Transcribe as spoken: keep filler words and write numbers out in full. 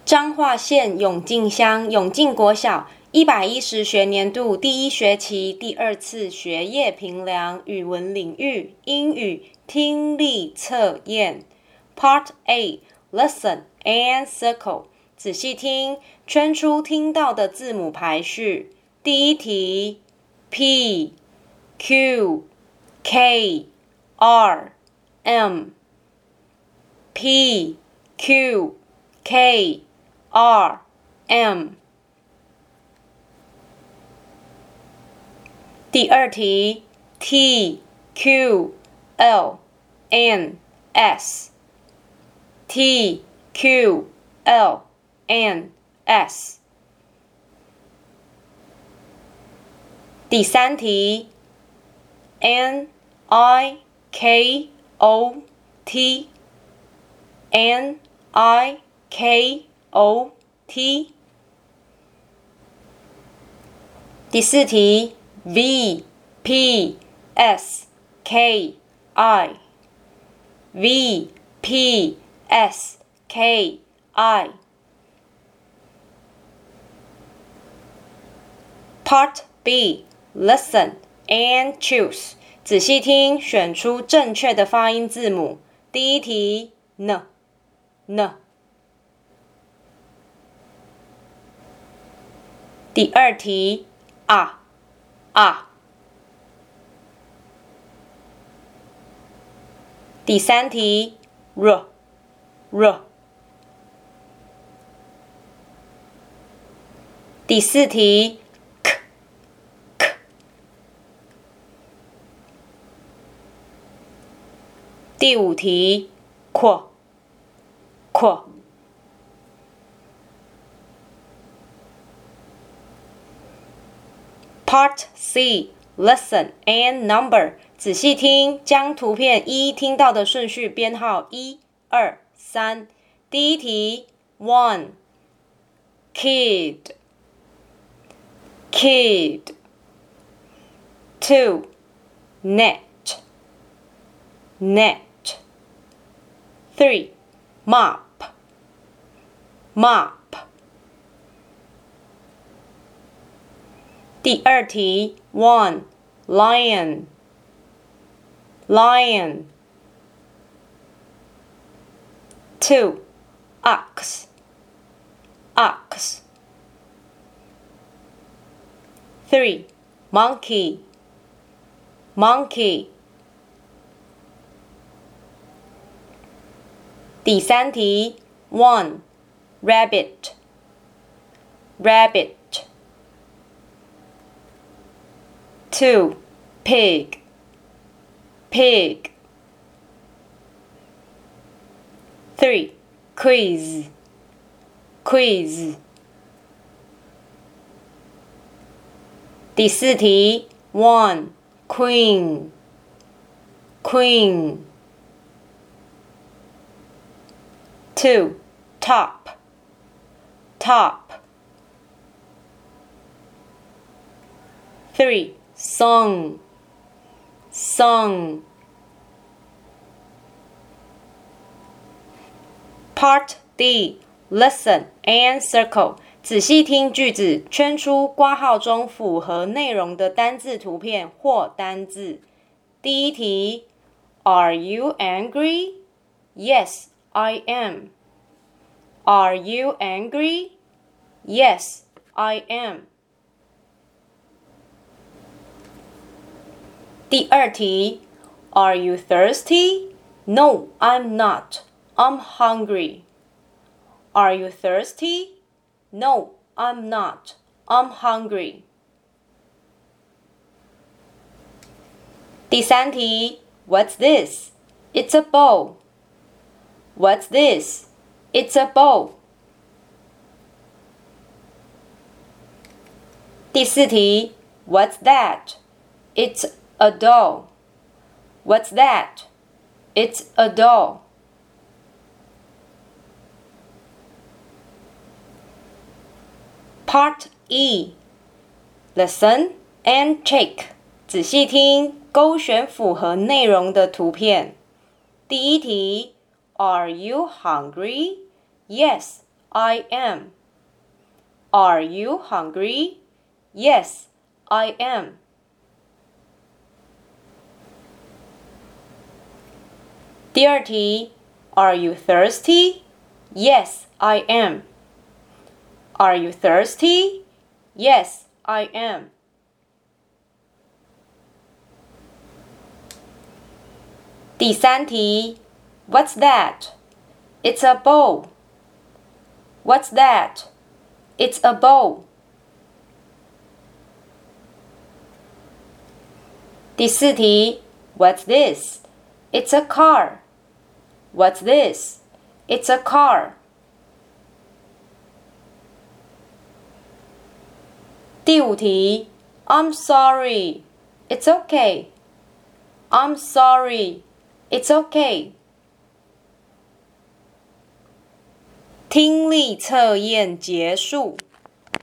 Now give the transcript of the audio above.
彰化县永靖乡永靖国小一百一十学年度第一学期第二次学业评量语文领域英语听力测验 Part A Listen and Circle 仔细听，圈出听到的字母排序。第一题 P Q K R M P Q K R M 第二题 T Q L N S T Q L N S 第三题 N I K O T N I K O T 第四题 V P S K I V P S K I Part B Listen and choose 仔细听，选出正确的发音字母。第一题 N N 第二题 A A 第三题 R R 第四题 K K 第五题 Q Q Part C Listen and Number 仔细听，将图片一听到的顺序编号一、二、三。第一题 One Kid Kid Two Net Net Three Mop Mop 第二题 One Lion Lion Two Ox Ox Three Monkey Monkey 第三题 One Rabbit Rabbit Two Pig Pig Three Quiz Quiz 第四题 One Queen Queen Two Top Top Three Song Song Part D Listen and Circle 仔细听句子，圈出括号中符合内容的单字图片或单字。第一题 Are you angry? Yes, I am. Are you angry? Yes, I am. 第二题 Are you thirsty? No, I'm not. I'm hungry. Are you thirsty? No, I'm not. I'm hungry. 第三题 What's this? It's a bowl. What's this? It's a bowl. 第四题 What's that? It's a doll. What's that? It's a doll. Part E Listen and check 仔细听，勾选符合内容的图片。第一题 Are you hungry? Yes, I am. Are you hungry? Yes, I am. 第二题 Are you thirsty? Yes, I am. Are you thirsty? Yes, I am. 第三题 What's that? It's a bowl. What's that? It's a bowl. 第四题 What's this? It's a car. What's this? It's a car. 第五题 I'm sorry. It's okay. I'm sorry. It's okay. 听力测验结束。